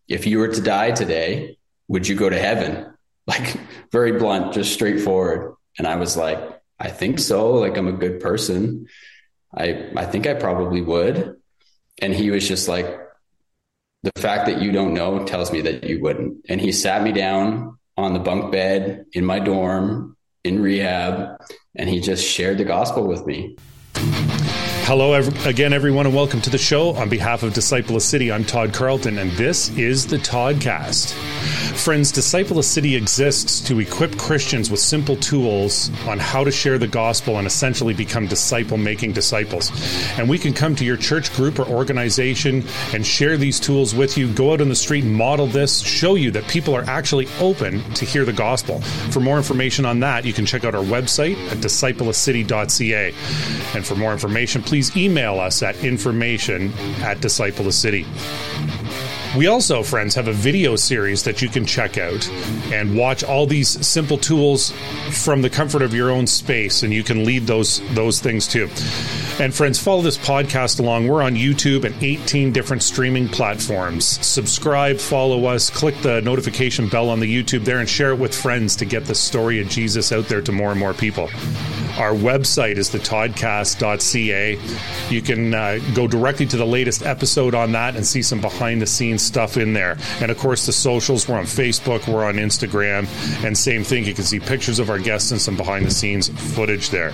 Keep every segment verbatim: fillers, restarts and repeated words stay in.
if you were to die today, would you go to heaven? Like very blunt, just straightforward. And I was like, I think so. Like I'm a good person. I, I think I probably would. And he was just like, the fact that you don't know tells me that you wouldn't. And he sat me down on the bunk bed in my dorm in rehab, and he just shared the gospel with me. Hello ev- again, everyone, and welcome to the show. On behalf of Disciple of City, I'm Todd Carlton, and this is the Toddcast. Friends, Disciple of City exists to equip Christians with simple tools on how to share the gospel and essentially become disciple-making disciples. And we can come to your church group or organization and share these tools with you, go out on the street and model this, show you that people are actually open to hear the gospel. For more information on that, you can check out our website at disciple of city dot c a. And for more information, please email us at information at disciple of city. We also, friends, have a video series that you can check out and watch all these simple tools from the comfort of your own space, and you can lead those those things too. And friends, follow this podcast along. We're on YouTube and eighteen different streaming platforms. Subscribe, follow us, click the notification bell on the YouTube there, and share it with friends to get the story of Jesus out there to more and more people. Our website is the toddcast dot c a. You can uh, go directly to the latest episode on that and see some behind-the-scenes stuff in there. And, of course, the socials. We're on Facebook. We're on Instagram. And same thing, you can see pictures of our guests and some behind-the-scenes footage there.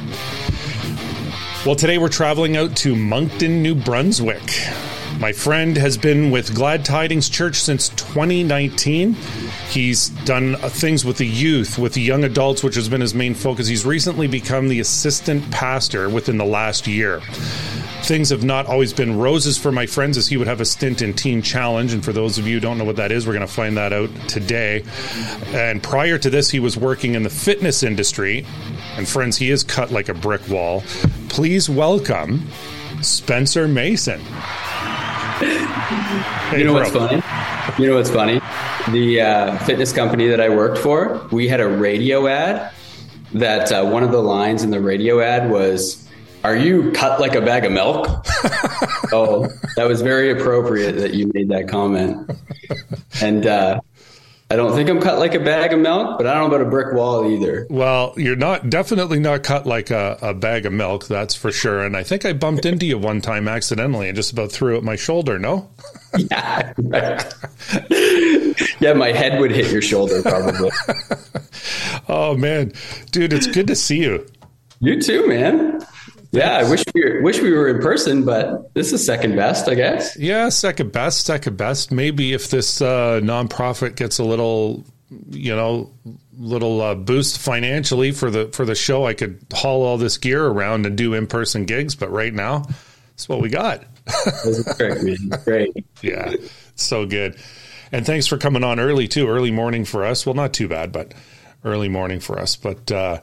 Well, today we're traveling out to Moncton, New Brunswick. My friend has been with Glad Tidings Church since twenty nineteen. He's done things with the youth, with the young adults, which has been his main focus. He's recently become the assistant pastor within the last year. Things have not always been roses for my friends, as he would have a stint in Teen Challenge. And for those of you who don't know what that is, we're going to find that out today. And prior to this, he was working in the fitness industry. And friends, he is cut like a brick wall. Please welcome Spencer Mason. Hey, you know bro. what's funny? You know what's funny? The uh, fitness company that I worked for, we had a radio ad that uh, one of the lines in the radio ad was, "Are you cut like a bag of milk?" Oh, that was very appropriate that you made that comment. And uh, I don't think I'm cut like a bag of milk, but I don't know about a brick wall either. Well, you're not definitely not cut like a, a bag of milk, that's for sure. And I think I bumped into you one time accidentally and just about threw at my shoulder, no? Yeah, right. Yeah, my head would hit your shoulder probably. Oh, man. Dude, it's good to see you. You too, man. Yeah, I wish we were, wish we were in person, but this is second best, I guess. Yeah, second best, second best. Maybe if this uh, nonprofit gets a little, you know, little uh, boost financially for the for the show, I could haul all this gear around and do in-person gigs. But right now, that's what we got. This is great, man. Great. Yeah, so good. And thanks for coming on early, too. Early morning for us. Well, not too bad, but early morning for us. But, uh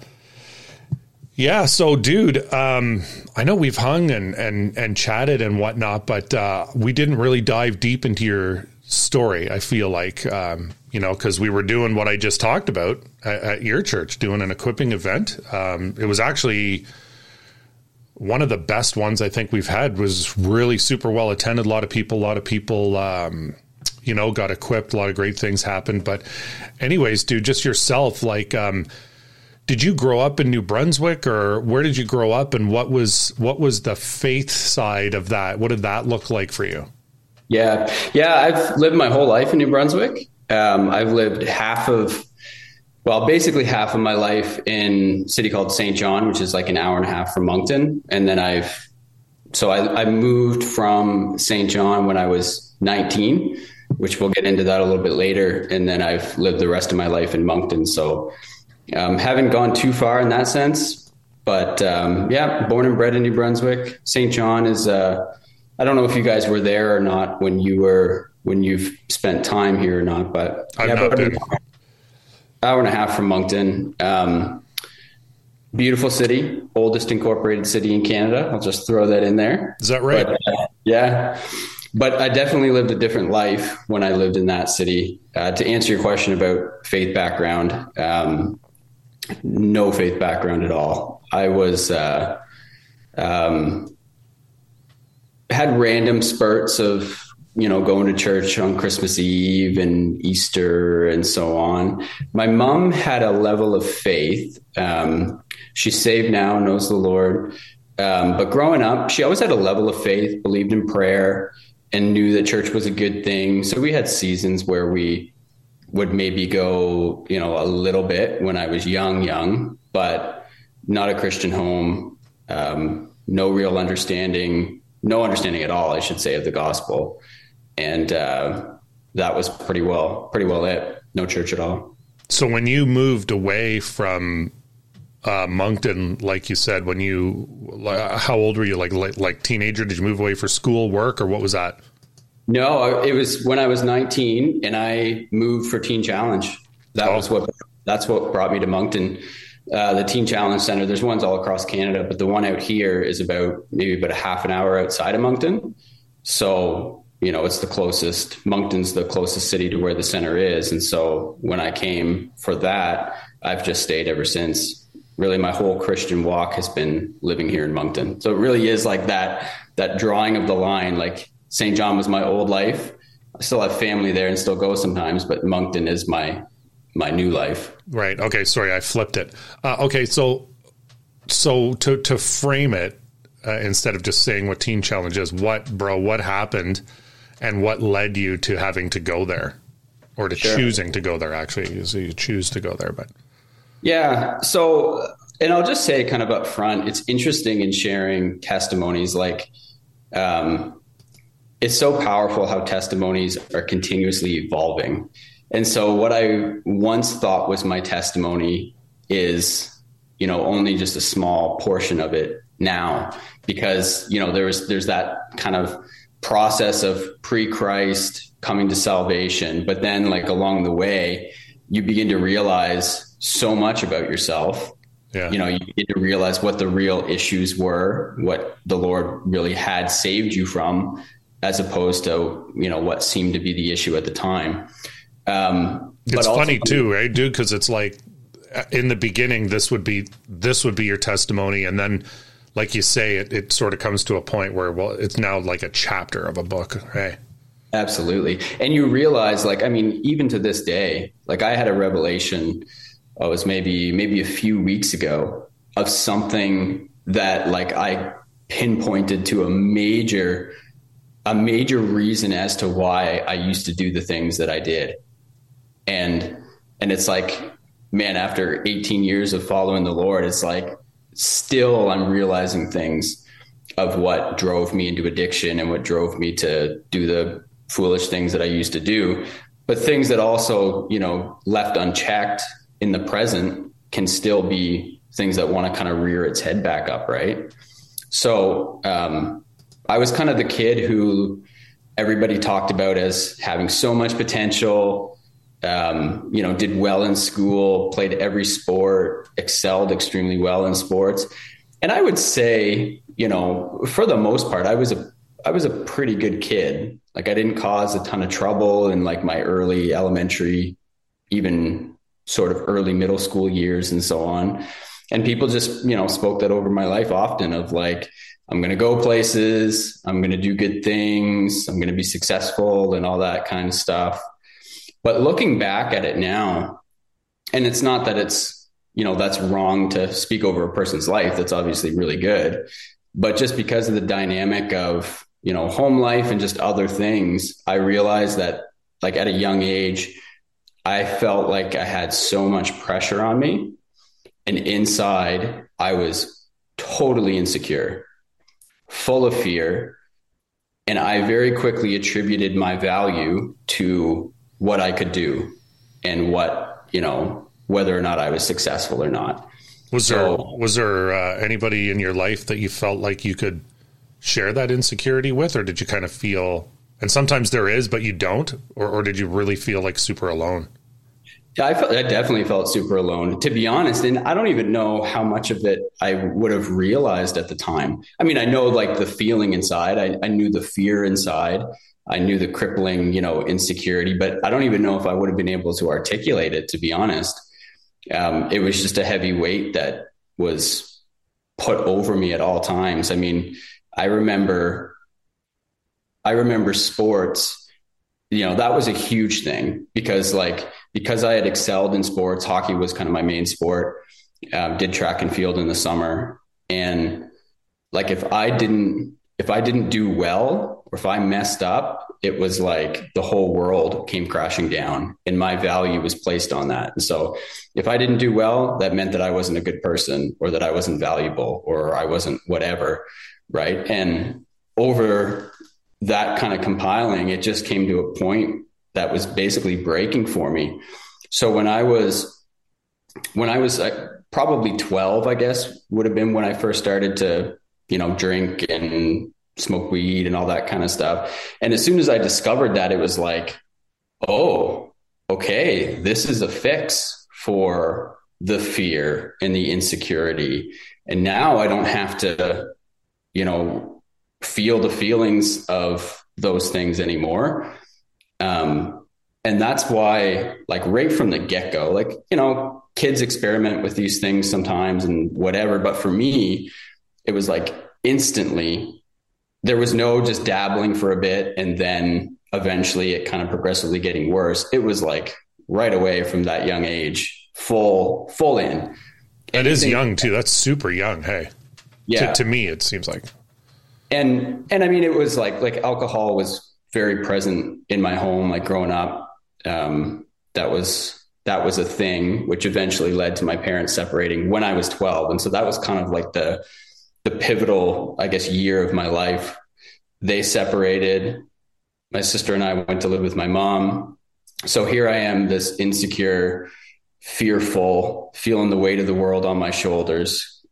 yeah, so dude, um, I know we've hung and, and, and chatted and whatnot, but uh, we didn't really dive deep into your story, I feel like, um, you know, because we were doing what I just talked about at, at your church, doing an equipping event. Um, it was actually one of the best ones I think we've had, was really super well attended. A lot of people, a lot of people, um, you know, got equipped. A lot of great things happened. But anyways, dude, just yourself, like, um, did you grow up in New Brunswick, or where did you grow up, and what was what was the faith side of that? What did that look like for you? Yeah, yeah, I've lived my whole life in New Brunswick. Um, I've lived half of, well, basically half of my life in a city called Saint John, which is like an hour and a half from Moncton. And then I've, so I, I moved from Saint John when I was nineteen, which we'll get into that a little bit later. And then I've lived the rest of my life in Moncton. So Um, haven't gone too far in that sense, but um, yeah, born and bred in New Brunswick. Saint John is, uh, I don't know if you guys were there or not when you were, when you've spent time here or not, but I've yeah, not about been. an hour and a half from Moncton. Um, beautiful city, oldest incorporated city in Canada. I'll just throw that in there. Is that right? But, uh, yeah. But I definitely lived a different life when I lived in that city. Uh, to answer your question about faith background, um, no faith background at all. I was, uh, um, had random spurts of you know, going to church on Christmas Eve and Easter and so on. My mom had a level of faith. Um, she's saved now, knows the Lord. Um, but growing up, she always had a level of faith, believed in prayer, and knew that church was a good thing. So we had seasons where we would maybe go, you know, a little bit when I was young, young, but not a Christian home, um, no real understanding, no understanding at all, I should say, of the gospel. And uh, that was pretty well, pretty well it. No church at all. So when you moved away from uh, Moncton, like you said, when you, uh, how old were you? Like, like, like teenager? Did you move away for school, work, or what was that? No, it was when I was nineteen and I moved for Teen Challenge. That oh. was what, that's what brought me to Moncton. Uh, the Teen Challenge Center, there's ones all across Canada, but the one out here is about maybe about a half an hour outside of Moncton. So, you know, it's the closest, Moncton's the closest city to where the center is. And so when I came for that, I've just stayed ever since. Really, my whole Christian walk has been living here in Moncton. So it really is like that, that drawing of the line. Like Saint John was my old life. I still have family there and still go sometimes, but Moncton is my, my new life. Right. Okay. Sorry, I flipped it. Uh, okay. So, so to, to frame it, uh, instead of just saying what Teen Challenge is, what, bro, what happened? And what led you to having to go there, or to sure. choosing to go there? Actually, so you choose to go there, but yeah. So, and I'll just say, kind of up front, it's interesting in sharing testimonies. Like, um, it's so powerful how testimonies are continuously evolving. And so, what I once thought was my testimony is, you know, only just a small portion of it now, because you know there's there's that kind of process of pre-Christ coming to salvation. But then like along the way, you begin to realize so much about yourself. Yeah. You know, you begin to realize what the real issues were, what the Lord really had saved you from, as opposed to, you know, what seemed to be the issue at the time. Um, it's but funny too, right, dude? Cause it's like in the beginning, this would be, this would be your testimony. And then, like you say, it, it sort of comes to a point where, well, it's now like a chapter of a book, right? Absolutely. And you realize, like, I mean, even to this day, like I had a revelation, oh, it was maybe, maybe a few weeks ago, of something that like I pinpointed to a major, a major reason as to why I used to do the things that I did. And, and it's like, man, after eighteen years of following the Lord, it's like, still I'm realizing things of what drove me into addiction and what drove me to do the foolish things that I used to do, but things that also, you know, left unchecked in the present can still be things that want to kind of rear its head back up. Right. So, um, I was kind of the kid who everybody talked about as having so much potential, Um, you know, did well in school, played every sport, excelled extremely well in sports. And I would say, you know, for the most part, I was a, I was a pretty good kid. Like I didn't cause a ton of trouble in like my early elementary, even sort of early middle school years and so on. And people just, you know, spoke that over my life often of like, I'm going to go places, I'm going to do good things, I'm going to be successful and all that kind of stuff. But looking back at it now, and it's not that it's, you know, that's wrong to speak over a person's life. That's obviously really good. But just because of the dynamic of, you know, home life and just other things, I realized that like at a young age, I felt like I had so much pressure on me. And inside, I was totally insecure, full of fear. And I very quickly attributed my value to what I could do and what, you know, whether or not I was successful or not. Was so, there, was there uh, anybody in your life that you felt like you could share that insecurity with, or did you kind of feel, and sometimes there is, but you don't, or, or did you really feel like super alone? Yeah, I felt, I definitely felt super alone, to be honest. And I don't even know how much of it I would have realized at the time. I mean, I know like the feeling inside, I, I knew the fear inside. I knew the crippling, you know, insecurity, but I don't even know if I would have been able to articulate it, to be honest. Um, it was just a heavy weight that was put over me at all times. I mean, I remember I remember sports, you know, that was a huge thing because like, because I had excelled in sports, hockey was kind of my main sport, uh, did track and field in the summer. And like, if I didn't, if I didn't do well, or if I messed up, it was like the whole world came crashing down and my value was placed on that. And so if I didn't do well, that meant that I wasn't a good person or that I wasn't valuable or I wasn't whatever. Right. And over that kind of compiling, it just came to a point that was basically breaking for me. So when I was, when I was uh, probably twelve, I guess would have been when I first started to, you know, drink and smoke weed and all that kind of stuff. And as soon as I discovered that, it was like, oh, okay, this is a fix for the fear and the insecurity. And now I don't have to, you know, feel the feelings of those things anymore. Um, and that's why, like, right from the get-go, like, you know, kids experiment with these things sometimes and whatever. But for me, it was like instantly, there was no just dabbling for a bit and then eventually it kind of progressively getting worse. It was like right away from that young age, full, full in. That is young too. That's super young. Hey, yeah. To, to me, it seems like. And, and I mean, it was like, like alcohol was very present in my home, like growing up. Um, that was, that was a thing, which eventually led to my parents separating when I was twelve. And so that was kind of like the, the pivotal, I guess, year of my life. They separated. My sister and I went to live with my mom. So here I am, this insecure, fearful, feeling the weight of the world on my shoulders.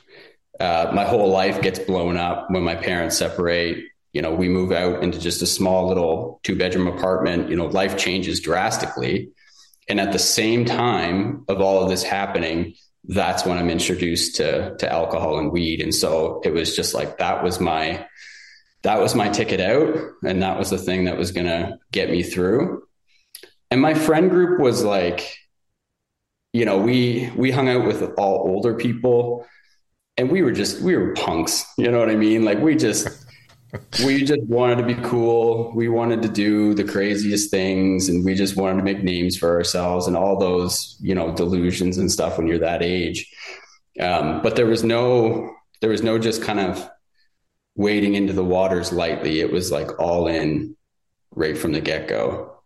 Uh, my whole life gets blown up when my parents separate. You know, we move out into just a small little two bedroom apartment. You know, life changes drastically. And at the same time of all of this happening, that's when I'm introduced to, to alcohol and weed. And so it was just like, that was my, that was my ticket out. And that was the thing that was going to get me through. And my friend group was like, you know, we, we hung out with all older people and we were just, we were punks. You know what I mean? Like we just, we just wanted to be cool. We wanted to do the craziest things and we just wanted to make names for ourselves and all those, you know, delusions and stuff when you're that age. Um, but there was no, there was no just kind of wading into the waters lightly. It was like all in right from the get-go.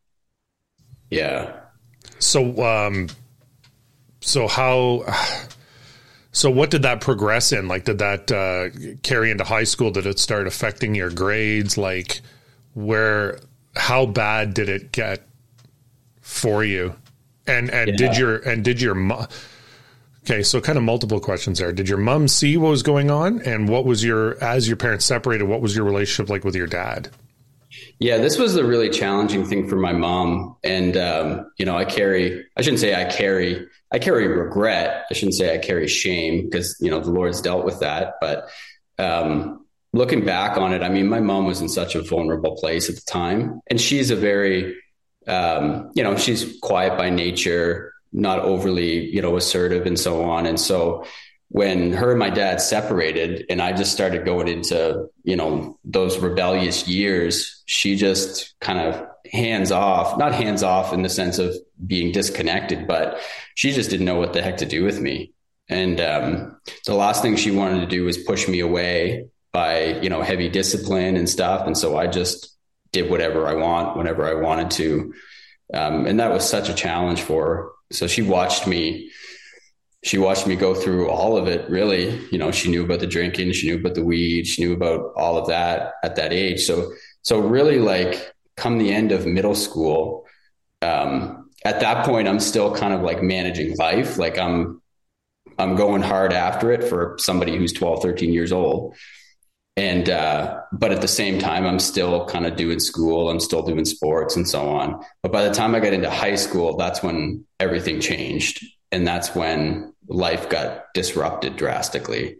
Yeah. So, um, so how, So what did that progress in? Like, did that uh, carry into high school? Did it start affecting your grades? Like, where, how bad did it get for you? And and yeah. did your and did your mom? Okay, so kind of multiple questions there. Did your mom see what was going on, and what was your, as your parents separated, what was your relationship like with your dad? Yeah, this was a really challenging thing for my mom, and um, you know, I carry. I shouldn't say I carry. I carry regret. I shouldn't say I carry shame because, you know, the Lord's dealt with that. But um, looking back on it, I mean, my mom was in such a vulnerable place at the time. And she's a very, um, you know, she's quiet by nature, not overly, you know, assertive and so on. And so when her and my dad separated and I just started going into, you know, those rebellious years, she just kind of hands off, not hands off in the sense of being disconnected, but she just didn't know what the heck to do with me. And um, the last thing she wanted to do was push me away by, you know, heavy discipline and stuff. And so I just did whatever I want, whenever I wanted to. Um, and that was such a challenge for her. So she watched me, she watched me go through all of it, really. You know, she knew about the drinking, she knew about the weed, she knew about all of that at that age. So, so really, like, come the end of middle school, um, at that point, I'm still kind of like managing life. Like I'm, I'm going hard after it for somebody who's twelve, thirteen years old. And, uh, but at the same time, I'm still kind of doing school. I'm still doing sports and so on. But by the time I got into high school, that's when everything changed. And that's when life got disrupted drastically.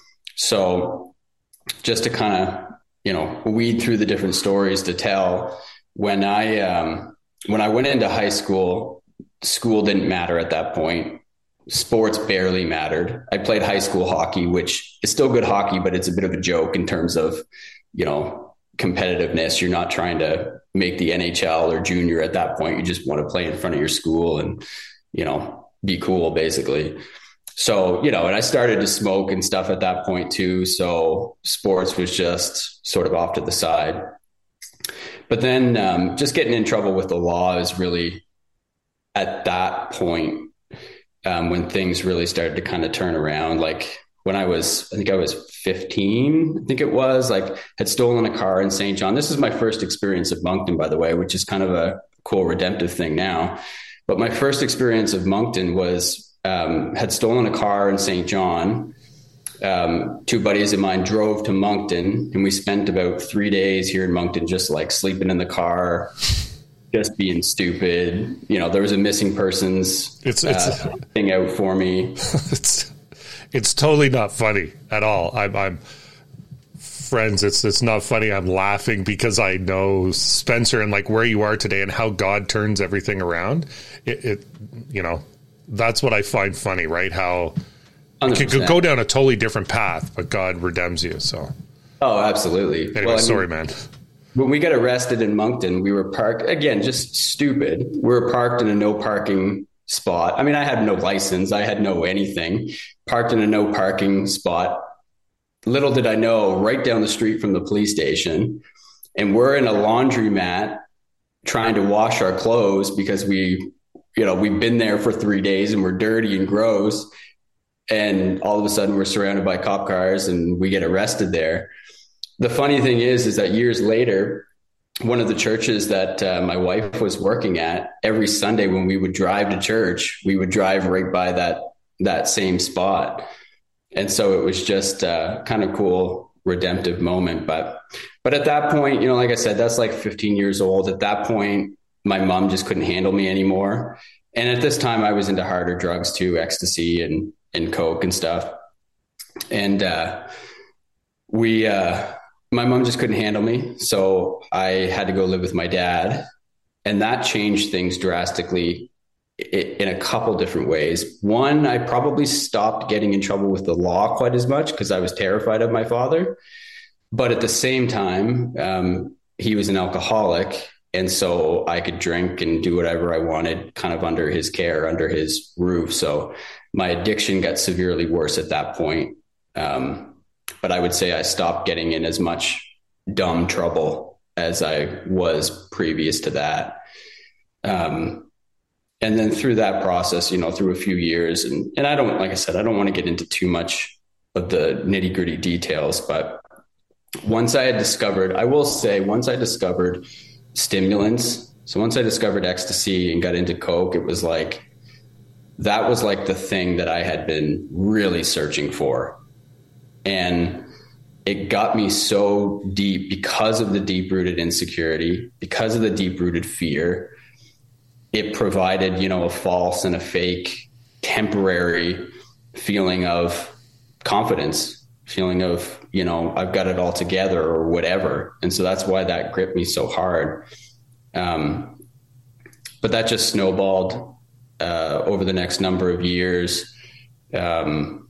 So just to kind of, you know, weed through the different stories to tell, when I, um, when I went into high school, school didn't matter at that point. Sports barely mattered. I played high school hockey, which is still good hockey, but it's a bit of a joke in terms of, you know, competitiveness. You're not trying to make the N H L or junior at that point. You just want to play in front of your school and, you know, be cool basically. So, you know, and I started to smoke and stuff at that point too. So sports was just sort of off to the side. But then um, just getting in trouble with the law is really at that point um, when things really started to kind of turn around. Like when I was, I think I was fifteen, I think it was, like had stolen a car in Saint John. This is my first experience of Moncton, by the way, which is kind of a cool redemptive thing now. But my first experience of Moncton was Um, had stolen a car in Saint John. Um, two buddies of mine drove to Moncton, and we spent about three days here in Moncton, just like sleeping in the car, just being stupid. You know, there was a missing persons it's, it's uh, thing out for me. It's it's totally not funny at all. I'm, I'm friends. It's it's not funny. I'm laughing because I know Spencer and like where you are today and how God turns everything around. It, it you know. That's what I find funny, right? How you could go down a totally different path, but God redeems you. So, oh, absolutely. Anyway, well, sorry, mean, man. When we got arrested in Moncton, we were parked again, just stupid. We were parked in a no parking spot. I mean, I had no license. I had no anything. Parked in a no parking spot. Little did I know, right down the street from the police station, and we're in a laundromat trying to wash our clothes because we. You know, we've been there for three days and we're dirty and gross. And all of a sudden we're surrounded by cop cars and we get arrested there. The funny thing is, is that years later, one of the churches that uh, my wife was working at, every Sunday when we would drive to church, we would drive right by that, that same spot. And so it was just a kind of cool redemptive moment. But, but at that point, you know, like I said, that's like fifteen years old. At that point, my mom just couldn't handle me anymore. And at this time I was into harder drugs too, ecstasy and, and coke and stuff. And, uh, we, uh, my mom just couldn't handle me. So I had to go live with my dad, and that changed things drastically in a couple different ways. One, I probably stopped getting in trouble with the law quite as much because I was terrified of my father. But at the same time, um, he was an alcoholic. And so I could drink and do whatever I wanted kind of under his care, under his roof. So my addiction got severely worse at that point. Um, but I would say I stopped getting in as much dumb trouble as I was previous to that. Um, and then through that process, you know, through a few years, and, and I don't, like I said, I don't want to get into too much of the nitty gritty details, but once I had discovered, I will say once I discovered stimulants. So once I discovered ecstasy and got into coke, it was like, that was like the thing that I had been really searching for. And it got me so deep because of the deep rooted insecurity, because of the deep rooted fear. It provided, you know, a false and a fake temporary feeling of confidence, feeling of, you know, I've got it all together or whatever. And so that's why that gripped me so hard. Um, but that just snowballed uh, over the next number of years. Um,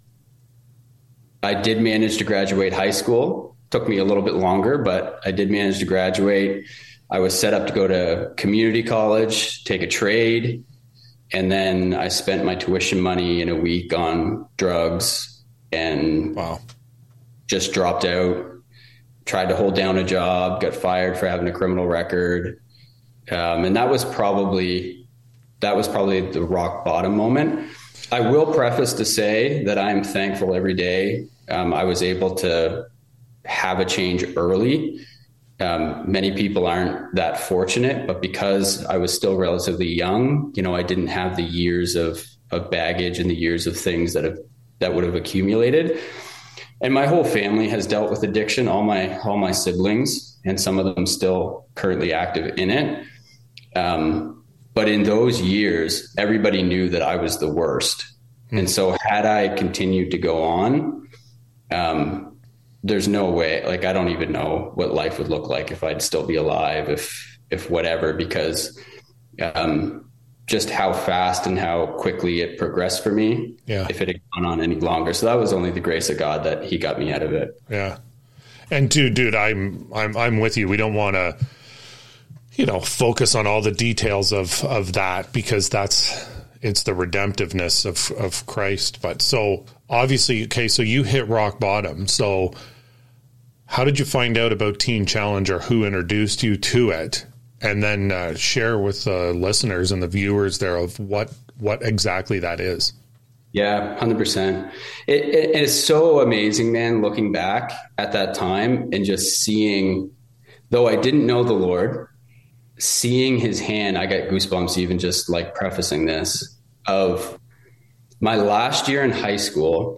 I did manage to graduate high school. Took me a little bit longer, but I did manage to graduate. I was set up to go to community college, take a trade. And then I spent my tuition money in a week on drugs and wow. just dropped out, tried to hold down a job, got fired for having a criminal record. Um, and that was probably, that was probably the rock bottom moment. I will preface to say that I'm thankful every day. Um, I was able to have a change early. Um, many people aren't that fortunate, but because I was still relatively young, you know, I didn't have the years of, of baggage and the years of things that have, that would have accumulated. And my whole family has dealt with addiction, all my, all my siblings, and some of them still currently active in it. Um, but in those years, everybody knew that I was the worst. Mm. And so had I continued to go on, um, there's no way, like, I don't even know what life would look like if I'd still be alive, if, if whatever, because, um, just how fast and how quickly it progressed for me. Yeah. If it had gone on any longer. So that was only the grace of God that he got me out of it. Yeah. And dude, dude, I'm, I'm, I'm with you. We don't want to, you know, focus on all the details of, of that, because that's, it's the redemptiveness of, of Christ. But so obviously, okay, so you hit rock bottom. So how did you find out about Teen Challenge, or who introduced you to it? And then uh, share with the listeners and the viewers there of what, what exactly that is. Yeah, one hundred percent. It, it, it's so amazing, man, looking back at that time and just seeing, though I didn't know the Lord, seeing his hand, I got goosebumps even just like prefacing this, of my last year in high school.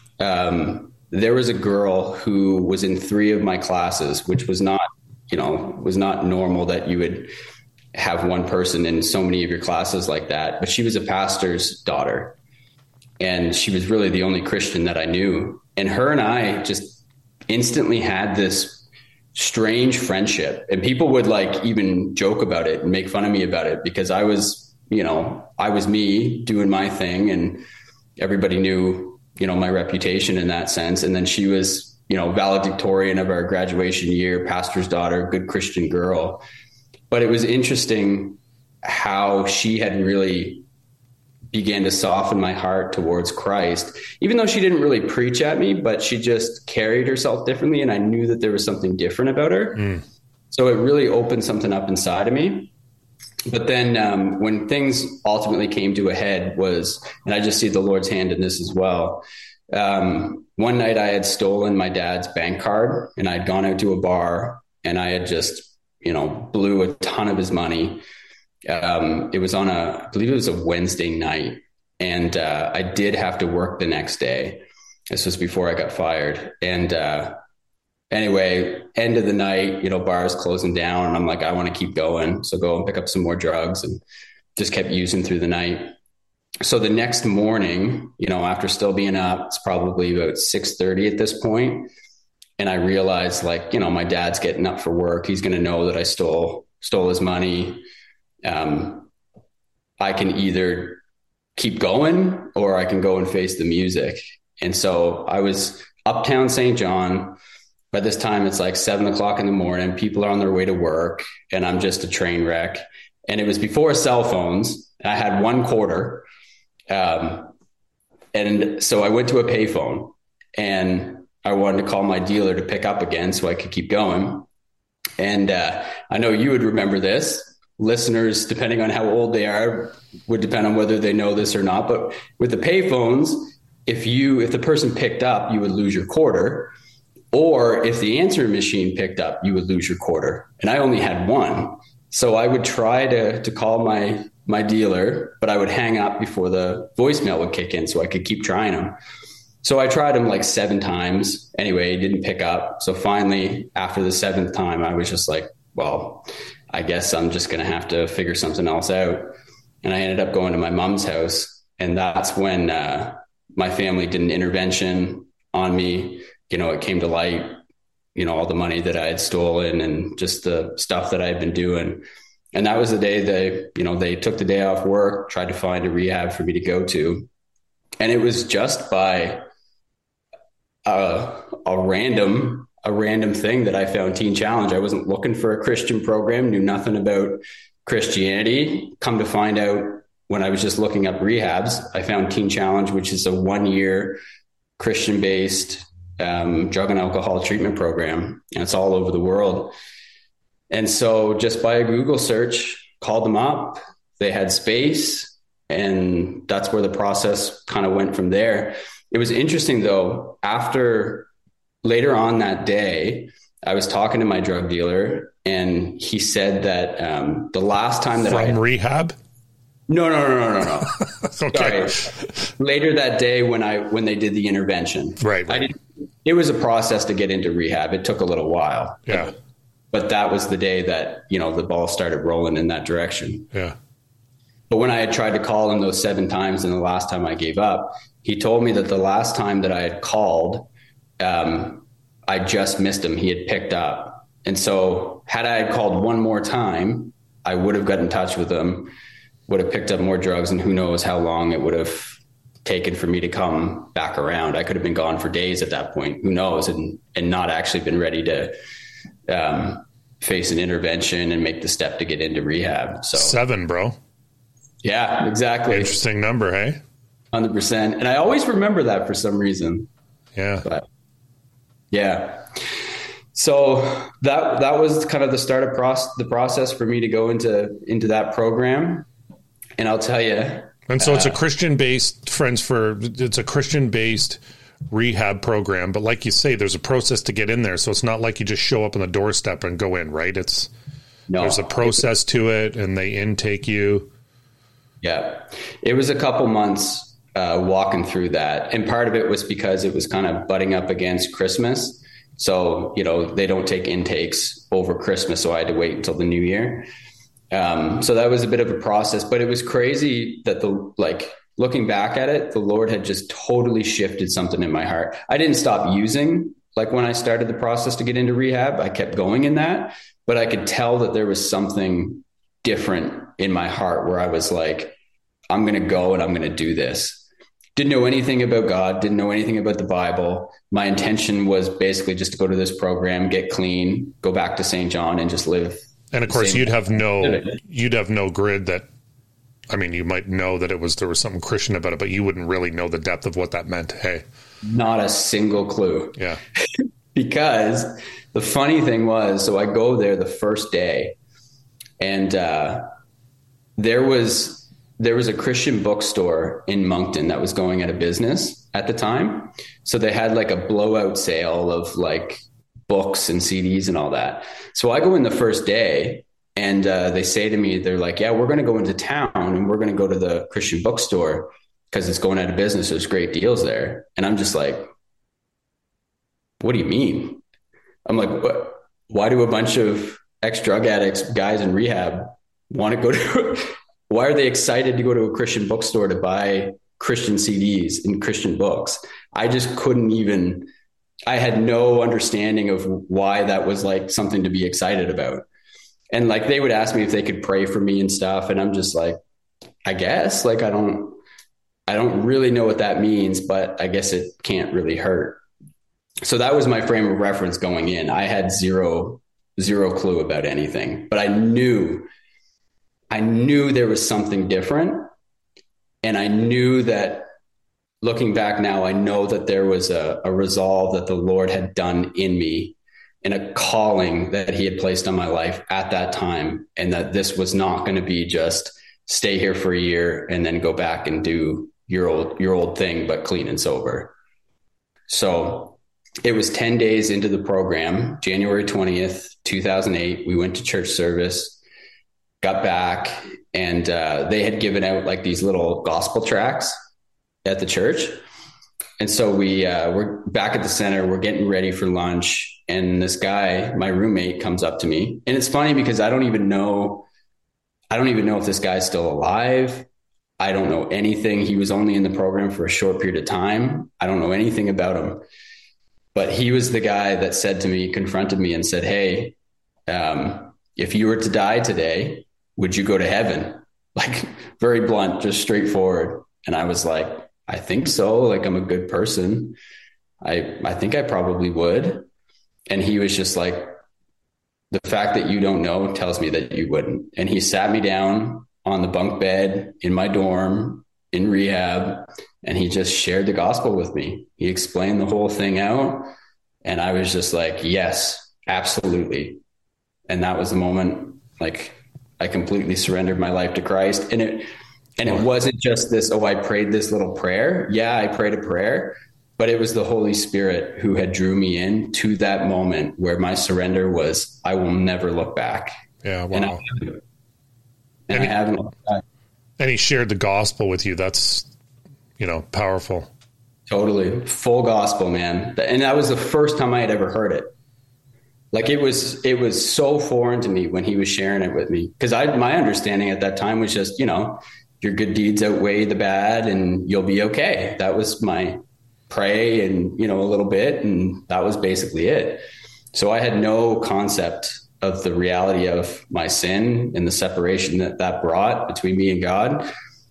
Um, there was a girl who was in three of my classes, which was not, you know, was not normal that you would have one person in so many of your classes like that. But she was a pastor's daughter, and she was really the only Christian that I knew. And her and I just instantly had this strange friendship, and people would like even joke about it and make fun of me about it, because I was, you know, I was me doing my thing, and everybody knew, you know, my reputation in that sense. And then she was, you know, valedictorian of our graduation year, pastor's daughter, good Christian girl. But it was interesting how she had really began to soften my heart towards Christ, even though she didn't really preach at me, but she just carried herself differently. And I knew that there was something different about her. Mm. So it really opened something up inside of me. But then um, when things ultimately came to a head was, and I just see the Lord's hand in this as well. Um, one night I had stolen my dad's bank card, and I'd gone out to a bar, and I had just, you know, blew a ton of his money. Um, it was on a, I believe it was a Wednesday night, and uh, I did have to work the next day. This was before I got fired. And uh, anyway, end of the night, you know, bars closing down, and I'm like, I want to keep going. So go and pick up some more drugs, and just kept using through the night. So the next morning, you know, after still being up, it's probably about six thirty at this point. And I realized, like, you know, my dad's getting up for work. He's going to know that I stole, stole his money. Um, I can either keep going, or I can go and face the music. And so I was uptown Saint John. By this time, it's like seven o'clock in the morning. People are on their way to work, and I'm just a train wreck. And it was before cell phones. I had one quarter. Um, and so I went to a payphone, and I wanted to call my dealer to pick up again so I could keep going. And uh, I know you would remember this. Listeners, depending on how old they are, would depend on whether they know this or not. But with the payphones, if you if the person picked up, you would lose your quarter. Or if the answering machine picked up, you would lose your quarter. And I only had one. So I would try to to call my my dealer, but I would hang up before the voicemail would kick in so I could keep trying him. So I tried him like seven times. Anyway, he didn't pick up. So finally, after the seventh time, I was just like, well, I guess I'm just going to have to figure something else out. And I ended up going to my mom's house. And that's when uh, my family did an intervention on me. You know, it came to light, you know, all the money that I had stolen and just the stuff that I had been doing. And that was the day they, you know, they took the day off work, tried to find a rehab for me to go to. And it was just by a, a random, a random thing that I found Teen Challenge. I wasn't looking for a Christian program, knew nothing about Christianity. Come to find out, when I was just looking up rehabs, I found Teen Challenge, which is a one year Christian based um, drug and alcohol treatment program. And it's all over the world. And so just by a Google search, called them up, they had space, and that's where the process kind of went from there. It was interesting though, after later on that day, I was talking to my drug dealer, and he said that um, the last time that From I had, rehab? No, no, no, no, no, no. Okay. Sorry. Later that day when I, when they did the intervention, right, right. I didn't, it was a process to get into rehab. It took a little while. Yeah. But, but that was the day that, you know, the ball started rolling in that direction. Yeah. But when I had tried to call him those seven times and the last time I gave up, he told me that the last time that I had called, um, I just missed him. He had picked up. And so had I had called one more time, I would have got in touch with him, would have picked up more drugs, and who knows how long it would have taken for me to come back around. I could have been gone for days at that point, who knows, and, and not actually been ready to um, face an intervention and make the step to get into rehab. So seven, bro. Yeah, exactly. Interesting number, hey? one hundred percent. And I always remember that for some reason. Yeah. But yeah. So that that was kind of the start of proce- the process for me to go into into that program. And I'll tell you. And so uh, it's a Christian-based, Friends for, it's a Christian-based rehab program. But like you say, there's a process to get in there. So it's not like you just show up on the doorstep and go in, right? It's no, there's a process to it, and they intake you. Yeah. It was a couple months uh, walking through that. And part of it was because it was kind of butting up against Christmas. So, you know, they don't take intakes over Christmas. So I had to wait until the new year. Um, so that was a bit of a process, but it was crazy that the, like looking back at it, the Lord had just totally shifted something in my heart. I didn't stop using, like when I started the process to get into rehab, I kept going in that, but I could tell that there was something different in my heart where I was like, I'm going to go and I'm going to do this. Didn't know anything about God, didn't know anything about the Bible. My intention was basically just to go to this program, get clean, go back to Saint John and just live. And of course, you'd have no, you'd have no grid that, I mean, you might know that it was, there was something Christian about it, but you wouldn't really know the depth of what that meant. Hey, not a single clue. Yeah. Because the funny thing was, so I go there the first day and, uh, there was, there was a Christian bookstore in Moncton that was going out of business at the time. So they had like a blowout sale of like books and C Ds and all that. So I go in the first day and uh, they say to me, they're like, yeah, we're going to go into town and we're going to go to the Christian bookstore because it's going out of business. There's great deals there. And I'm just like, what do you mean? I'm like, what? Why do a bunch of ex-drug addicts, guys in rehab want to go to, why are they excited to go to a Christian bookstore to buy Christian C Ds and Christian books? I just couldn't even, I had no understanding of why that was like something to be excited about. And like, they would ask me if they could pray for me and stuff. And I'm just like, I guess, like, I don't, I don't really know what that means, but I guess it can't really hurt. So that was my frame of reference going in. I had zero, zero clue about anything, but I knew, I knew there was something different. And I knew that, looking back now, I know that there was a, a resolve that the Lord had done in me and a calling that he had placed on my life at that time. And that this was not going to be just stay here for a year and then go back and do your old, your old thing, but clean and sober. So it was ten days into the program, January twentieth, two thousand eight, we went to church service, got back, and uh, they had given out like these little gospel tracts at the church. And so we, uh, we're back at the center, we're getting ready for lunch. And this guy, my roommate, comes up to me. And it's funny because I don't even know, I don't even know if this guy's still alive. I don't know anything. He was only in the program for a short period of time. I don't know anything about him, but he was the guy that said to me, confronted me and said, hey, um, if you were to die today, would you go to heaven? Like, very blunt, just straightforward. And I was like, I think so. Like, I'm a good person. I, I think I probably would. And he was just like, the fact that you don't know tells me that you wouldn't. And he sat me down on the bunk bed in my dorm in rehab, and he just shared the gospel with me. He explained the whole thing out. And I was just like, yes, absolutely. And that was the moment, like, I completely surrendered my life to Christ. And it, and it wasn't just this, oh, I prayed this little prayer. Yeah, I prayed a prayer, but it was the Holy Spirit who had drew me in to that moment where my surrender was, I will never look back. Yeah. Wow. And I haven't, and and I haven't looked back. And he shared the gospel with you. That's, you know, powerful. Totally. Full gospel, man. And that was the first time I had ever heard it. Like, it was, it was so foreign to me when he was sharing it with me. Cause I, my understanding at that time was just, you know, your good deeds outweigh the bad and you'll be okay. That was my pray and, you know, a little bit. And that was basically it. So I had no concept of the reality of my sin and the separation that that brought between me and God.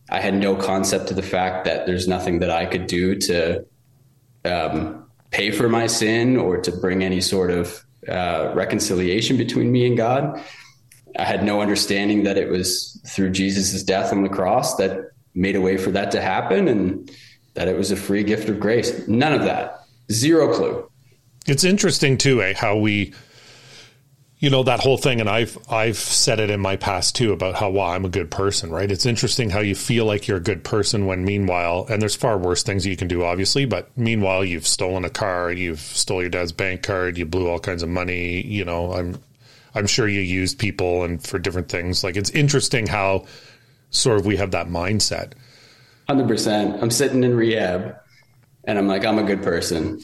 I had no concept of the fact that there's nothing that I could do to um, pay for my sin or to bring any sort of uh, reconciliation between me and God. I had no understanding that it was through Jesus' death on the cross that made a way for that to happen, and that it was a free gift of grace. None of that. Zero clue. It's interesting too, eh, how we, you know, that whole thing, and I've I've said it in my past too about how, well, I'm a good person, right? It's interesting how you feel like you're a good person when meanwhile, and there's far worse things you can do, obviously, but meanwhile, you've stolen a car, you've stole your dad's bank card, you blew all kinds of money, you know, I'm I'm sure you used people and for different things. Like, it's interesting how sort of we have that mindset. one hundred percent. I'm sitting in rehab and I'm like, I'm a good person.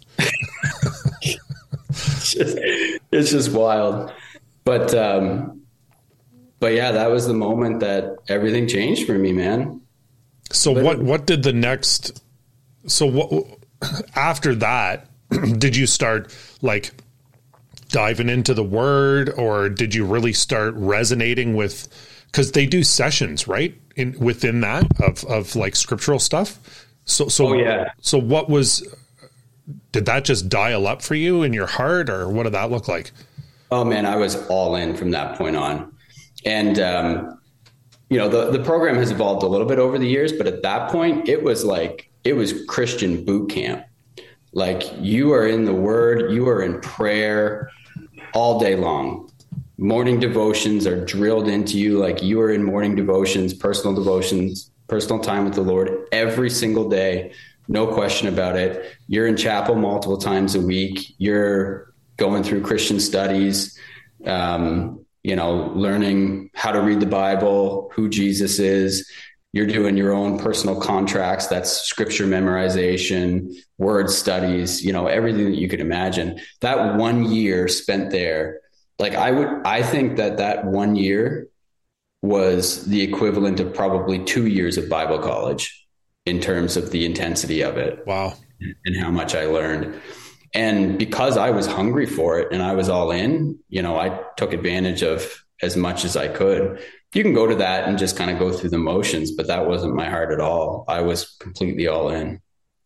it's, just, it's just wild. But, um, but yeah, that was the moment that everything changed for me, man. So but, what, what did the next, so what, after that, did you start like diving into the word, or did you really start resonating with, because they do sessions, right? In within that of, of like scriptural stuff. So, so, oh, yeah. So what was, did that just dial up for you in your heart, or what did that look like? Oh man, I was all in from that point on. And, um, you know, the, the program has evolved a little bit over the years, but at that point it was like, it was Christian boot camp. Like, you are in the word, you are in prayer all day long. Morning devotions are drilled into you. Like, you are in morning devotions, personal devotions, personal time with the Lord every single day. No question about it. You're in chapel multiple times a week. You're going through Christian studies, um, you know, learning how to read the Bible, who Jesus is. You're doing your own personal contracts. That's scripture memorization, word studies, you know, everything that you could imagine. That one year spent there, like I would, I think that that one year was the equivalent of probably two years of Bible college in terms of the intensity of it. Wow. And how much I learned. And because I was hungry for it and I was all in, you know, I took advantage of as much as I could. You can go to that and just kind of go through the motions, but that wasn't my heart at all. I was completely all in.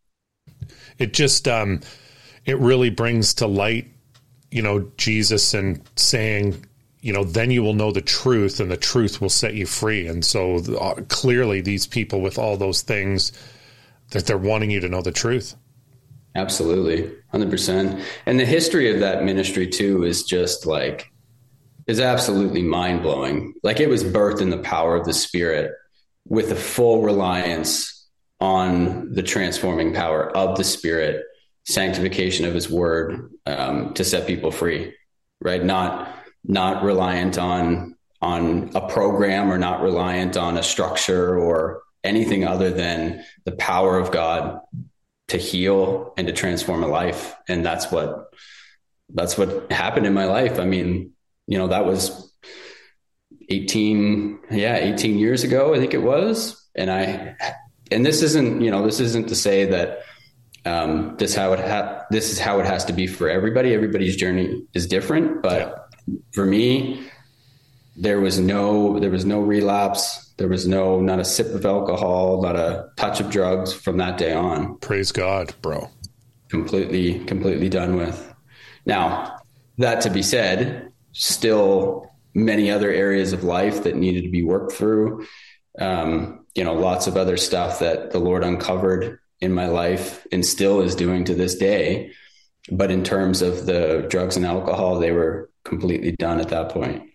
It just, um, it really brings to light, you know, Jesus and saying, you know, then you will know the truth and the truth will set you free. And so uh, clearly these people with all those things, that they're wanting you to know the truth. Absolutely. one hundred percent. And the history of that ministry too is just like, is absolutely mind blowing. Like, it was birthed in the power of the Spirit with a full reliance on the transforming power of the Spirit, sanctification of his word, um, to set people free, right? Not, not reliant on, on a program, or not reliant on a structure or anything other than the power of God to heal and to transform a life. And that's what, that's what happened in my life. I mean, you know, that was eighteen, yeah, eighteen years ago, I think it was. And I, and this isn't, you know, this isn't to say that, um, this how it ha- this is how it has to be for everybody. Everybody's journey is different, but yeah. For me, there was no, there was no relapse. There was no, not a sip of alcohol, not a touch of drugs from that day on. Praise God, bro. Completely, completely done with. Now, that to be said, still many other areas of life that needed to be worked through. Um, you know, lots of other stuff that the Lord uncovered in my life and still is doing to this day. But in terms of the drugs and alcohol, they were completely done at that point.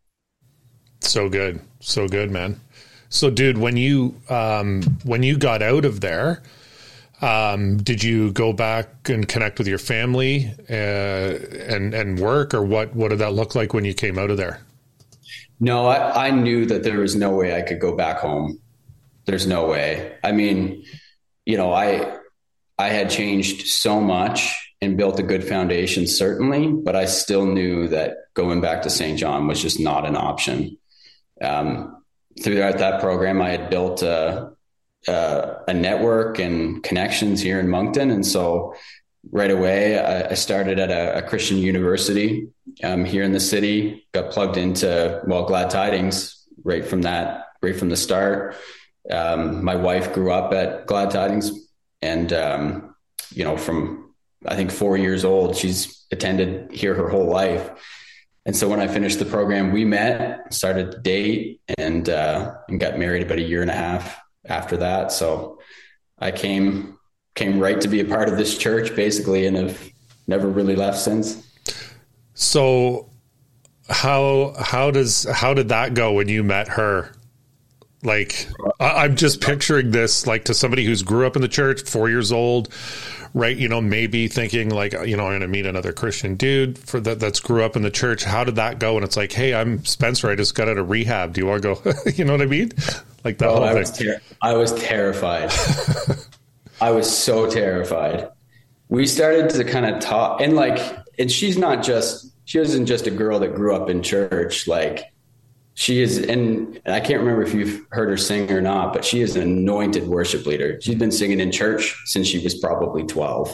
So good. So good, man. So dude, when you, um, when you got out of there, Um, did you go back and connect with your family, uh, and, and work, or what, what did that look like when you came out of there? No, I, I knew that there was no way I could go back home. There's no way. I mean, you know, I, I had changed so much and built a good foundation, certainly, but I still knew that going back to Saint John was just not an option. Um, throughout that program, I had built a, Uh, a network and connections here in Moncton. And so right away, I, I started at a, a Christian university um, here in the city, got plugged into, well, Glad Tidings right from that, right from the start. Um, my wife grew up at Glad Tidings, and um, you know, from I think four years old, she's attended here her whole life. And so when I finished the program, we met, started to date, and uh, and got married about a year and a half after that. So I came came right to be a part of this church, basically, and have never really left since. So how how does how did that go when you met her? Like, I'm just picturing this, like, to somebody who's grew up in the church, four years old, right? You know, maybe thinking like, you know, I'm going to meet another Christian dude for that that's grew up in the church. How did that go? And it's like, hey, I'm Spencer. I just got out of rehab. Do you want to go? You know what I mean? Like that oh, whole I thing. Was ter- I was terrified. I was so terrified. We started to kind of talk, and like, and she's not just, she isn't just a girl that grew up in church. Like, she is, and I can't remember if you've heard her sing or not, but she is an anointed worship leader. She's been singing in church since she was probably twelve.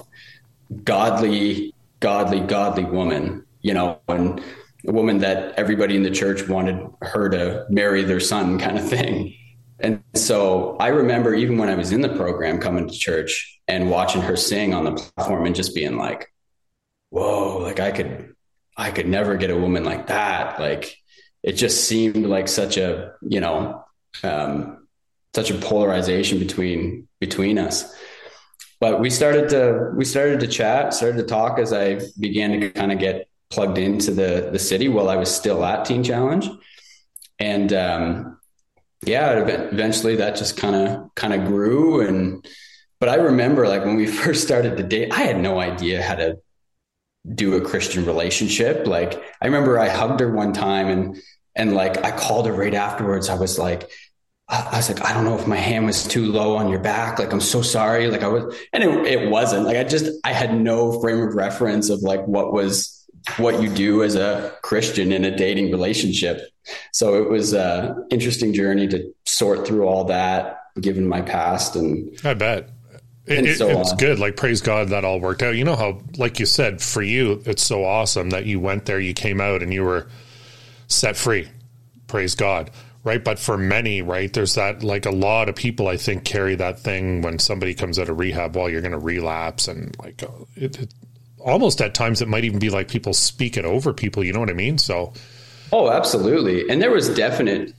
Godly, godly, godly woman, you know, and a woman that everybody in the church wanted her to marry their son, kind of thing. And so I remember even when I was in the program coming to church and watching her sing on the platform and just being like, whoa, like I could, I could never get a woman like that. Like, it just seemed like such a, you know, um, such a polarization between, between us. But we started to, we started to chat, started to talk as I began to kind of get plugged into the, the city while I was still at Teen Challenge. And, um, yeah, eventually that just kind of, kind of grew. And, but I remember like when we first started to date, I had no idea how to do a Christian relationship. Like, I remember I hugged her one time and, and like, I called her right afterwards. I was like, I was like, I don't know if my hand was too low on your back. Like, I'm so sorry. Like I was, and it, it wasn't like, I just, I had no frame of reference of like, what was, what you do as a Christian in a dating relationship. So it was a interesting journey to sort through all that, given my past. And I bet. It, it, so it's on. Good. Like, praise God that all worked out. You know how, like you said, for you, it's so awesome that you went there, you came out and you were set free. Praise God. Right. But for many, right, there's that, like a lot of people, I think, carry that thing when somebody comes out of rehab, well, you're going to relapse. And like it, it almost at times it might even be like people speak it over people. You know what I mean? So. Oh, absolutely. And there was definite,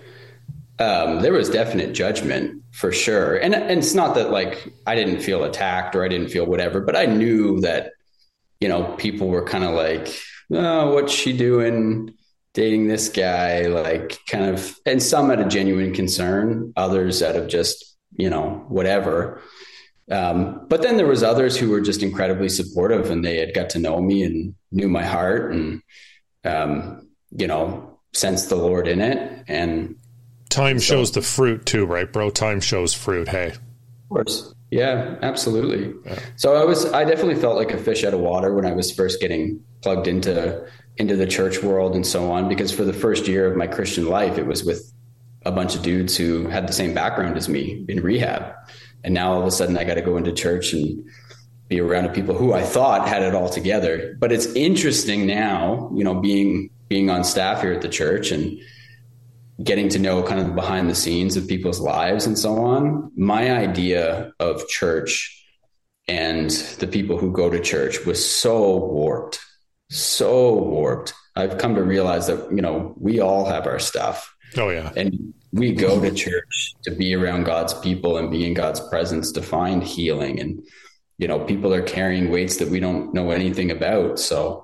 um, there was definite judgment for sure. And, and it's not that like I didn't feel attacked or I didn't feel whatever, but I knew that, you know, people were kind of like, oh, what's she doing dating this guy? Like kind of, and some out of genuine concern, others out of just, you know, whatever. Um, but then there was others who were just incredibly supportive and they had got to know me and knew my heart and, um, you know, sensed the Lord in it. And time so, shows the fruit too, right, bro? Time shows fruit. Hey, of course. Yeah, absolutely. Yeah. So I was, I definitely felt like a fish out of water when I was first getting plugged into, into the church world and so on, because for the first year of my Christian life, it was with a bunch of dudes who had the same background as me in rehab. And now all of a sudden I got to go into church and be around people who I thought had it all together. But it's interesting now, you know, being, being on staff here at the church and getting to know kind of the behind the scenes of people's lives and so on. My idea of church and the people who go to church was so warped, so warped. I've come to realize that, you know, we all have our stuff. Oh yeah. And we go to church to be around God's people and be in God's presence to find healing. And, you know, people are carrying weights that we don't know anything about. So,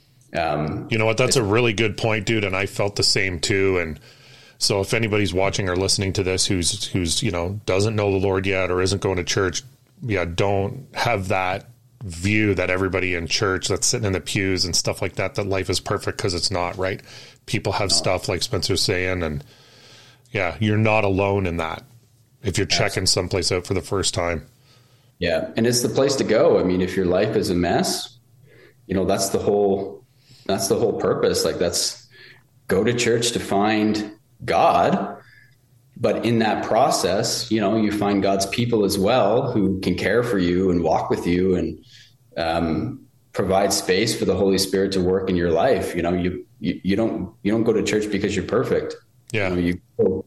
um, you know what, that's a really good point, dude. And I felt the same too. And so if anybody's watching or listening to this, who's, who's, you know, doesn't know the Lord yet, or isn't going to church, yeah, don't have that view that everybody in church that's sitting in the pews and stuff like that, that life is perfect, because it's not, right? People have no. stuff like Spencer's saying, and yeah, you're not alone in that if you're checking Absolutely. someplace out for the first time. Yeah. And it's the place to go. I mean, if your life is a mess, you know, that's the whole, that's the whole purpose. Like, that's go to church to find God. But in that process, you know, you find God's people as well who can care for you and walk with you and um, provide space for the Holy Spirit to work in your life. You know, you, you, you don't, you don't go to church because you're perfect. Yeah. You know, you go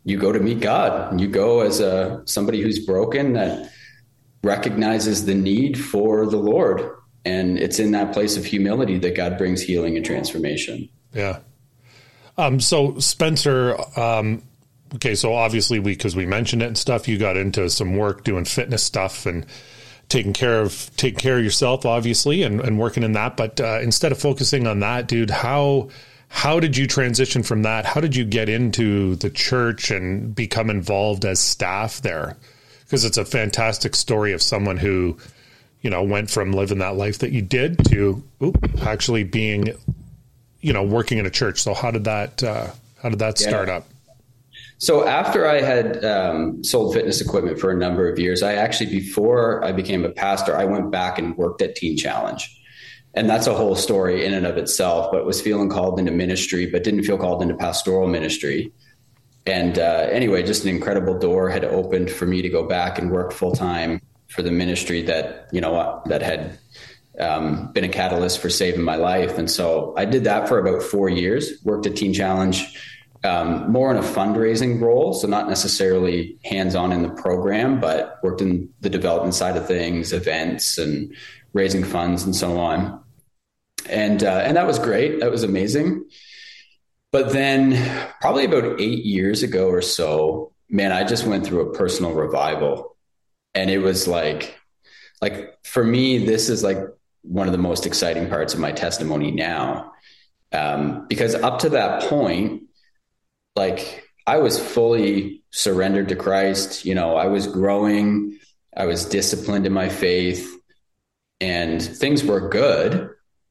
you go to meet God. You go as a somebody who's broken, that recognizes the need for the Lord. And it's in that place of humility that God brings healing and transformation. Yeah. Um, so Spencer, um, okay, so obviously we, cause we mentioned it and stuff, you got into some work doing fitness stuff and taking care of, taking care of yourself, obviously, and, and working in that. But, uh, instead of focusing on that, dude, how, how did you transition from that? How did you get into the church and become involved as staff there? Because it's a fantastic story of someone who, you know, went from living that life that you did to oop, actually being, you know, working in a church. So how did that, uh, how did that start yeah. up? So after I had um, sold fitness equipment for a number of years, I actually, before I became a pastor, I went back and worked at Teen Challenge. And that's a whole story in and of itself, but was feeling called into ministry, but didn't feel called into pastoral ministry. And uh, anyway, just an incredible door had opened for me to go back and work full time for the ministry that, you know, that had um, been a catalyst for saving my life. And so I did that for about four years, worked at Teen Challenge, um, more in a fundraising role. So not necessarily hands-on in the program, but worked in the development side of things, events and raising funds and so on. And, uh, and that was great. That was amazing. But then probably about eight years ago or so, man, I just went through a personal revival. And it was like, like for me, this is like one of the most exciting parts of my testimony now. Um, because up to that point, like I was fully surrendered to Christ. You know, I was growing, I was disciplined in my faith, and things were good,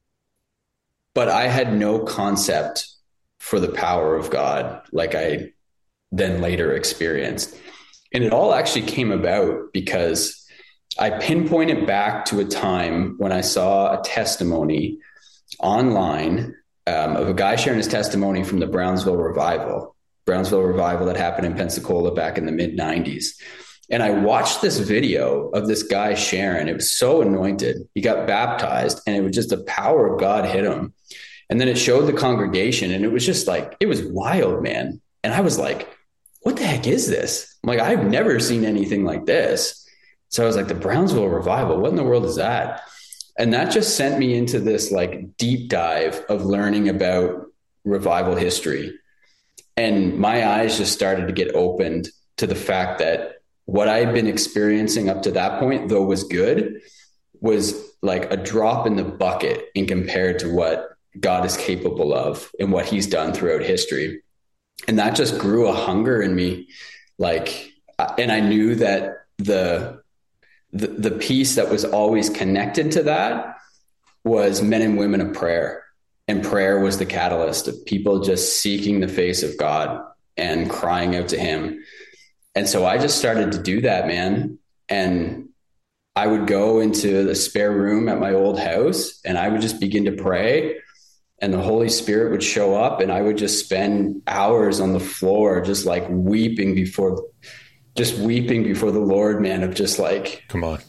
but I had no concept for the power of God like I then later experienced. And it all actually came about because I pinpointed back to a time when I saw a testimony online um, of a guy sharing his testimony from the Brownsville revival, Brownsville revival that happened in Pensacola back in the mid nineties. And I watched this video of this guy sharing. It was so anointed. He got baptized and it was just the power of God hit him. And then it showed the congregation and it was just like, it was wild, man. And I was like, what the heck is this? I'm like, I've never seen anything like this. So I was like, the Brownsville revival, what in the world is that? And that just sent me into this like deep dive of learning about revival history. And my eyes just started to get opened to the fact that what I had been experiencing up to that point, though was good, was like a drop in the bucket in compared to what God is capable of and what he's done throughout history. And that just grew a hunger in me. Like, and I knew that the, the, the piece that was always connected to that was men and women of prayer. And prayer was the catalyst of people just seeking the face of God and crying out to him. And so I just started to do that, man. And I would go into the spare room at my old house and I would just begin to pray. And the Holy Spirit would show up and I would just spend hours on the floor, just like weeping before, just weeping before the Lord, man, of just like, come on.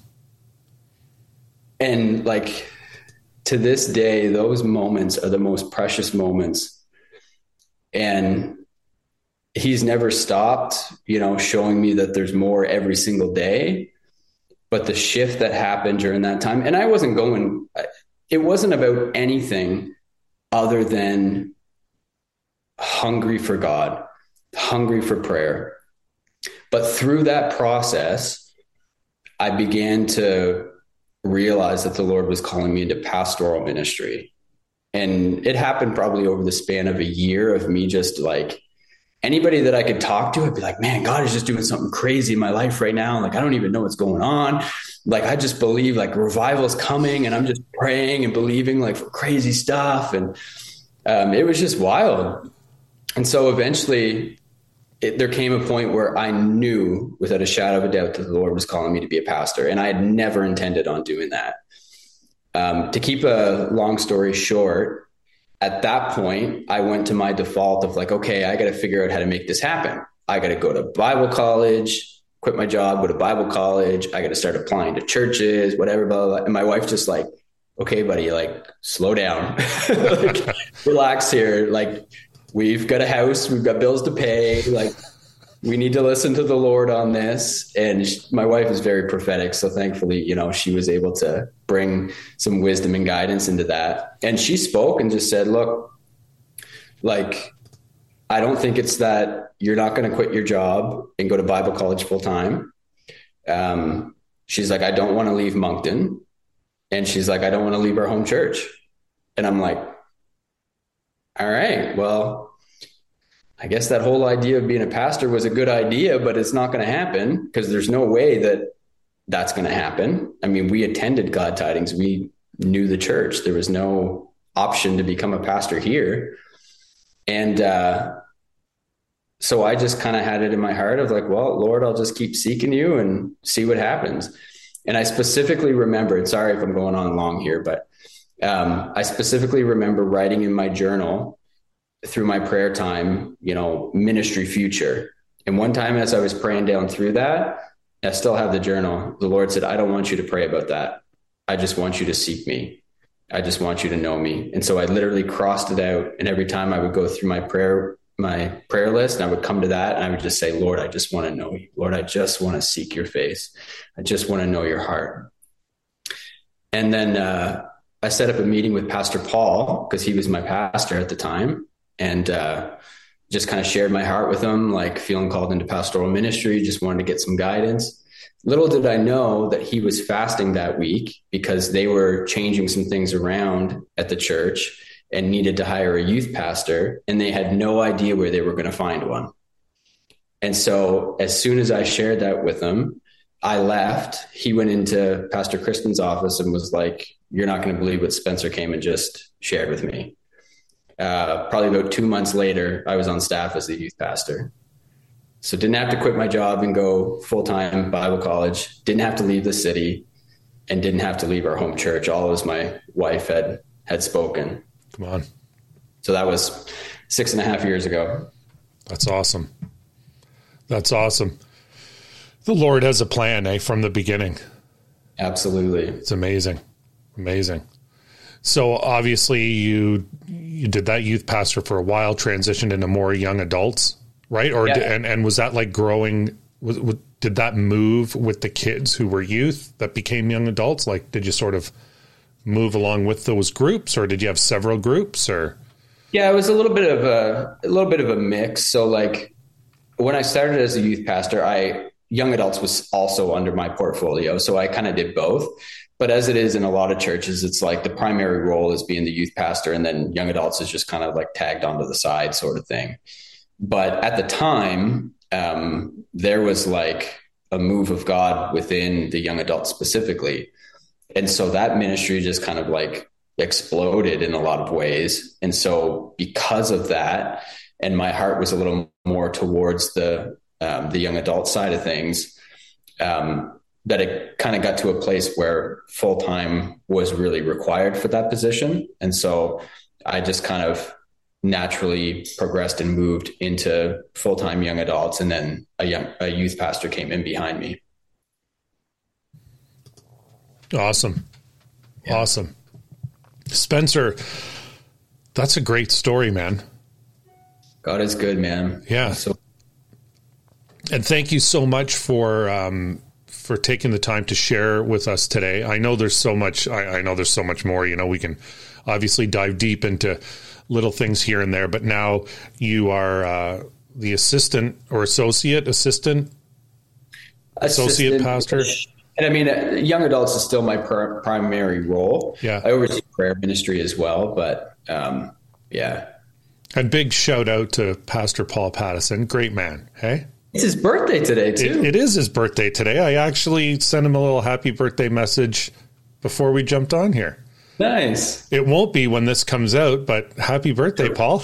And like, to this day, those moments are the most precious moments. And he's never stopped, you know, showing me that there's more every single day. But the shift that happened during that time, and I wasn't going, it wasn't about anything other than hungry for God, hungry for prayer. But through that process, I began to realize that the Lord was calling me into pastoral ministry. And it happened probably over the span of a year of me just like, anybody that I could talk to, I'd be like, man, God is just doing something crazy in my life right now. Like, I don't even know what's going on. Like, I just believe like revival's coming and I'm just praying and believing like for crazy stuff. And um, it was just wild. And so eventually it, there came a point where I knew without a shadow of a doubt that the Lord was calling me to be a pastor. And I had never intended on doing that. Um, to keep a long story short, at that point, I went to my default of like, okay, I got to figure out how to make this happen. I got to go to Bible college, quit my job, go to Bible college. I got to start applying to churches, whatever, blah, blah, blah. And my wife just like, okay, buddy, like slow down, like, relax here. Like we've got a house, we've got bills to pay. Like we need to listen to the Lord on this. And she, my wife is very prophetic. So thankfully, you know, she was able to bring some wisdom and guidance into that. And she spoke and just said, look, like, I don't think it's that you're not going to quit your job and go to Bible college full time. Um, she's like, I don't want to leave Moncton. And she's like, I don't want to leave our home church. And I'm like, all right, well, I guess that whole idea of being a pastor was a good idea, but it's not going to happen because there's no way that that's going to happen. I mean, we attended Glad Tidings. We knew the church. There was no option to become a pastor here. And uh, so I just kind of had it in my heart of like, well, Lord, I'll just keep seeking you and see what happens. And I specifically remembered, sorry if I'm going on long here, but um, I specifically remember writing in my journal through my prayer time, you know, ministry future. And one time as I was praying down through that, I still have the journal. The Lord said, I don't want you to pray about that. I just want you to seek me. I just want you to know me. And so I literally crossed it out. And every time I would go through my prayer, my prayer list, and I would come to that and I would just say, Lord, I just want to know you. Lord, I just want to seek your face. I just want to know your heart. And then uh, I set up a meeting with Pastor Paul because he was my pastor at the time. And uh, just kind of shared my heart with him, like feeling called into pastoral ministry, just wanted to get some guidance. Little did I know that he was fasting that week because they were changing some things around at the church and needed to hire a youth pastor, and they had no idea where they were going to find one. And so as soon as I shared that with him, I left. He went into Pastor Kristen's office and was like, you're not going to believe what Spencer came and just shared with me. Uh, probably about two months later, I was on staff as the youth pastor. So didn't have to quit my job and go full-time Bible college, didn't have to leave the city, and didn't have to leave our home church, all as my wife had, had spoken. Come on. So that was six and a half years ago. That's awesome. That's awesome. The Lord has a plan, eh, from the beginning. Absolutely. It's amazing. Amazing. So obviously you you did that youth pastor for a while, transitioned into more young adults, right? Or yeah. did, and and was that like growing? Was, was, did that move with the kids who were youth that became young adults? Like, did you sort of move along with those groups, or did you have several groups? Or yeah, it was a little bit of a a little bit of a mix. So like when I started as a youth pastor, I young adults was also under my portfolio, so I kind of did both. But as it is in a lot of churches, it's like the primary role is being the youth pastor, and then young adults is just kind of like tagged onto the side sort of thing. But at the time, um, there was like a move of God within the young adults specifically. And so that ministry just kind of like exploded in a lot of ways. And so because of that, and my heart was a little more towards the, um, the young adult side of things, um, that it kind of got to a place where full-time was really required for that position. And so I just kind of naturally progressed and moved into full-time young adults. And then a young, a youth pastor came in behind me. Awesome. Yeah. Awesome. Spencer, that's a great story, man. God is good, man. Yeah. So, and thank you so much for, um, for taking the time to share with us today. I know there's so much, I, I know there's so much more, you know, we can obviously dive deep into little things here and there, but now you are uh, the assistant or associate assistant, associate assistant pastor. And I mean, uh, young adults is still my pr- primary role. Yeah. I oversee prayer ministry as well, but um, yeah. And big shout out to Pastor Paul Pattison. Great man. Hey, it's his birthday today too. It, it is his birthday today. I actually sent him a little happy birthday message before we jumped on here. Nice. It won't be when this comes out, but happy birthday, Paul.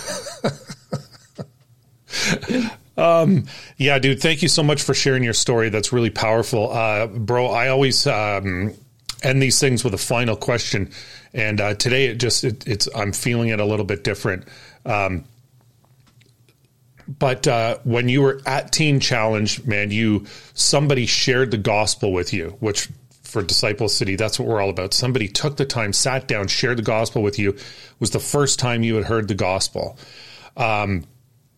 um, yeah, dude, thank you so much for sharing your story. That's really powerful. Uh, bro, I always um, end these things with a final question. And uh, today it just, it, it's, I'm feeling it a little bit different. Um, but uh, when you were at Teen Challenge, man, you, somebody shared the gospel with you, which for Disciple City, that's what we're all about. Somebody took the time, sat down, shared the gospel with you. It was the first time you had heard the gospel. Um,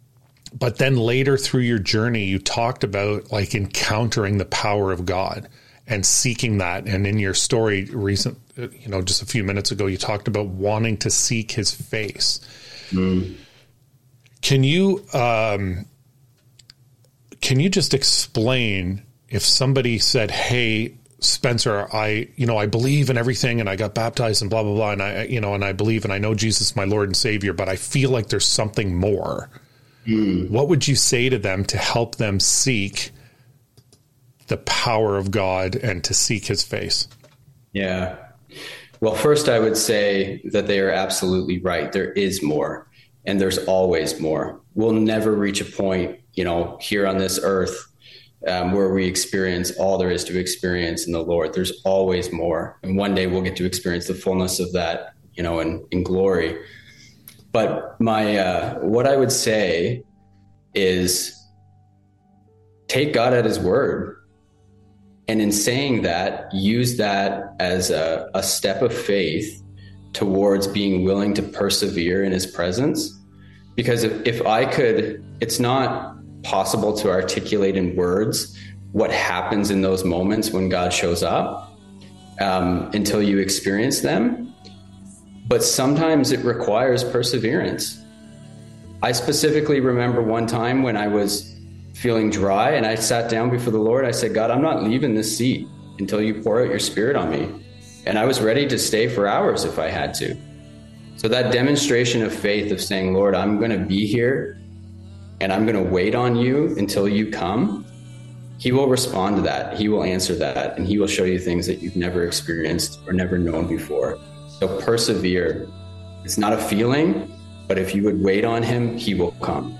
but then later through your journey, you talked about like encountering the power of God and seeking that. And in your story recent, you know, just a few minutes ago, you talked about wanting to seek his face. Mm. Can you, um, can you just explain if somebody said, hey, Spencer, I, you know, I believe in everything and I got baptized and blah, blah, blah. And I, you know, and I believe and I know Jesus, my Lord and Savior, but I feel like there's something more. Mm. What would you say to them to help them seek the power of God and to seek his face? Yeah. Well, first I would say that they are absolutely right. There is more, and there's always more. We'll never reach a point, you know, here on this earth Um, where we experience all there is to experience in the Lord. There's always more. And one day we'll get to experience the fullness of that, you know, in, in glory. But my, uh, what I would say is take God at his word. And in saying that, use that as a, a step of faith towards being willing to persevere in his presence. Because if, if I could, it's not possible to articulate in words what happens in those moments when God shows up um, until you experience them. But sometimes it requires perseverance. I specifically remember one time when I was feeling dry and I sat down before the Lord. I said, God, I'm not leaving this seat until you pour out your Spirit on me. And I was ready to stay for hours if I had to. So that demonstration of faith of saying, Lord, I'm going to be here and I'm going to wait on you until you come, he will respond to that. He will answer that, and he will show you things that you've never experienced or never known before. So persevere. It's not a feeling, but if you would wait on him, he will come.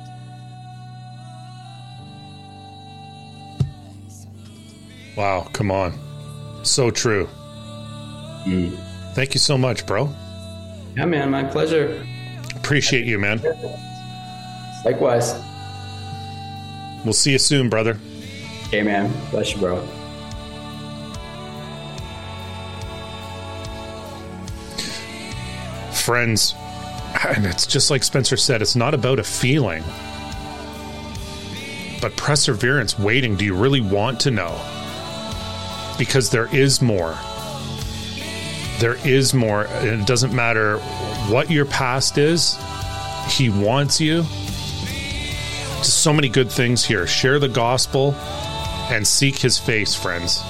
Wow, come on. So true. Mm. Thank you so much, bro. Yeah, man, my pleasure. Appreciate you, man. Likewise. We'll see you soon, brother. Okay, man. Bless you, bro. Friends, and it's just like Spencer said, it's not about a feeling, but perseverance, waiting. Do you really want to know? Because there is more. There is more. And it doesn't matter what your past is. He wants you. Just so many good things here. Share the gospel and seek his face, friends.